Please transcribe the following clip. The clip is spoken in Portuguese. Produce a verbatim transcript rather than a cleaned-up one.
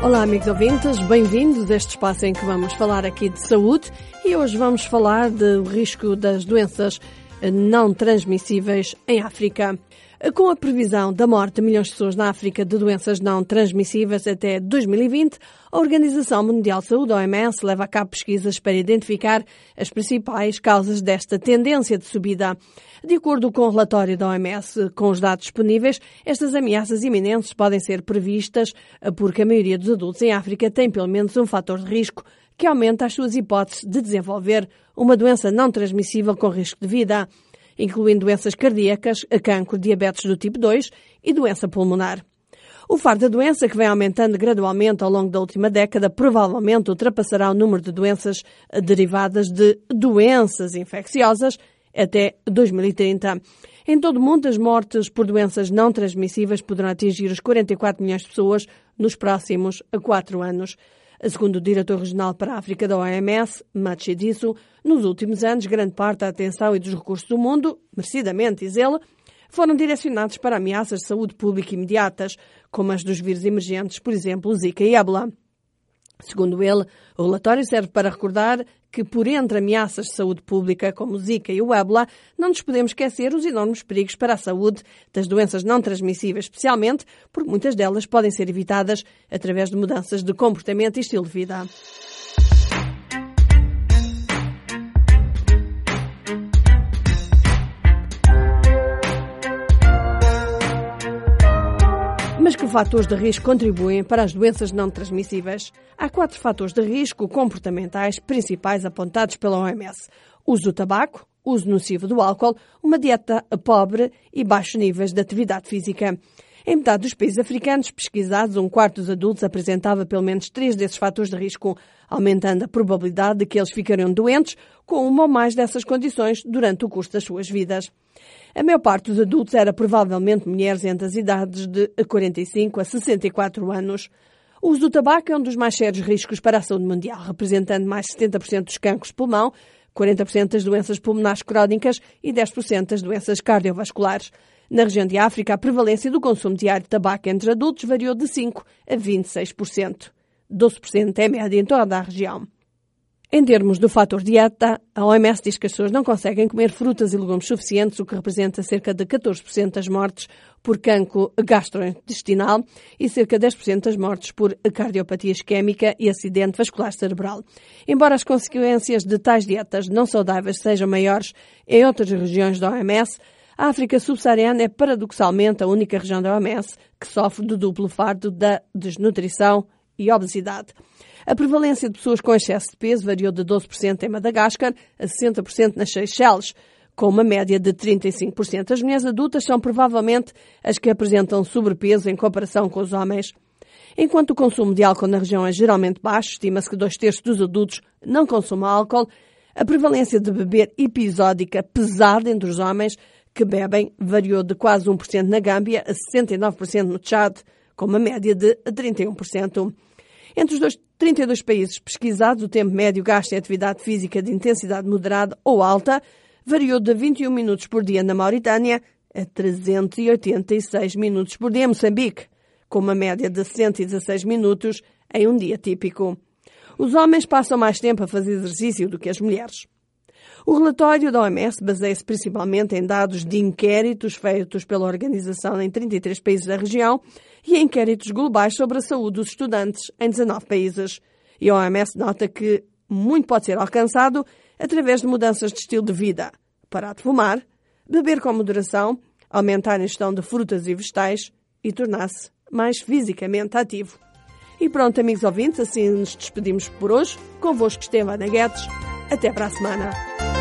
Olá, amigos ouvintes, bem-vindos a este espaço em que vamos falar aqui de saúde e hoje vamos falar do risco das doenças não transmissíveis em África. Com a previsão da morte de milhões de pessoas na África de doenças não transmissíveis até dois mil e vinte, a Organização Mundial de Saúde, a O M S, leva a cabo pesquisas para identificar as principais causas desta tendência de subida. De acordo com o relatório da O M S, com os dados disponíveis, estas ameaças iminentes podem ser previstas porque a maioria dos adultos em África tem pelo menos um fator de risco que aumenta as suas hipóteses de desenvolver uma doença não transmissível com risco de vida, incluindo doenças cardíacas, cancro, diabetes do tipo dois e doença pulmonar. O fardo da doença, que vem aumentando gradualmente ao longo da última década, provavelmente ultrapassará o número de doenças derivadas de doenças infecciosas até dois mil e trinta. Em todo o mundo, as mortes por doenças não transmissíveis poderão atingir os quarenta e quatro milhões de pessoas nos próximos quatro anos. Segundo o diretor regional para a África da O M S, Matshidiso, nos últimos anos, grande parte da atenção e dos recursos do mundo, merecidamente, diz ele, foram direcionados para ameaças de saúde pública imediatas, como as dos vírus emergentes, por exemplo, o Zika e Ébola. Segundo ele, o relatório serve para recordar que, por entre ameaças de saúde pública, como o Zika e o Ébola, não nos podemos esquecer os enormes perigos para a saúde das doenças não transmissíveis, especialmente porque muitas delas podem ser evitadas através de mudanças de comportamento e estilo de vida. Mas que fatores de risco contribuem para as doenças não transmissíveis? Há quatro fatores de risco comportamentais principais apontados pela O M S. Uso do tabaco, uso nocivo do álcool, uma dieta pobre e baixos níveis de atividade física. Em metade dos países africanos pesquisados, um quarto dos adultos apresentava pelo menos três desses fatores de risco, aumentando a probabilidade de que eles ficariam doentes com uma ou mais dessas condições durante o curso das suas vidas. A maior parte dos adultos era provavelmente mulheres entre as idades de quarenta e cinco a sessenta e quatro anos. O uso do tabaco é um dos mais sérios riscos para a saúde mundial, representando mais de setenta por cento dos cancros de pulmão, quarenta por cento das doenças pulmonares crónicas e dez por cento das doenças cardiovasculares. Na região de África, a prevalência do consumo diário de tabaco entre adultos variou de cinco por cento a vinte e seis por cento. doze por cento é a média em toda a região. Em termos do fator dieta, a O M S diz que as pessoas não conseguem comer frutas e legumes suficientes, o que representa cerca de catorze por cento das mortes por cancro gastrointestinal e cerca de dez por cento das mortes por cardiopatia isquémica e acidente vascular cerebral. Embora as consequências de tais dietas não saudáveis sejam maiores em outras regiões da O M S, a África subsaariana é paradoxalmente a única região da O M S que sofre do duplo fardo da desnutrição e obesidade. A prevalência de pessoas com excesso de peso variou de doze por cento em Madagascar a sessenta por cento nas Seychelles, com uma média de trinta e cinco por cento. As mulheres adultas são provavelmente as que apresentam sobrepeso em comparação com os homens. Enquanto o consumo de álcool na região é geralmente baixo, estima-se que dois terços dos adultos não consumam álcool, a prevalência de beber episódica pesada entre os homens que bebem variou de quase um por cento na Gâmbia a sessenta e nove por cento no Tchad, com uma média de trinta e um por cento. Entre os dois, trinta e dois países pesquisados, o tempo médio gasto em atividade física de intensidade moderada ou alta variou de vinte e um minutos por dia na Mauritânia a trezentos e oitenta e seis minutos por dia em Moçambique, com uma média de cento e dezasseis minutos em um dia típico. Os homens passam mais tempo a fazer exercício do que as mulheres. O relatório da O M S baseia-se principalmente em dados de inquéritos feitos pela organização em trinta e três países da região e em inquéritos globais sobre a saúde dos estudantes em dezanove países. E a O M S nota que muito pode ser alcançado através de mudanças de estilo de vida. Parar de fumar, beber com moderação, aumentar a ingestão de frutas e vegetais e tornar-se mais fisicamente ativo. E pronto, amigos ouvintes, assim nos despedimos por hoje. Convosco esteve Ana Guedes. Até para a semana.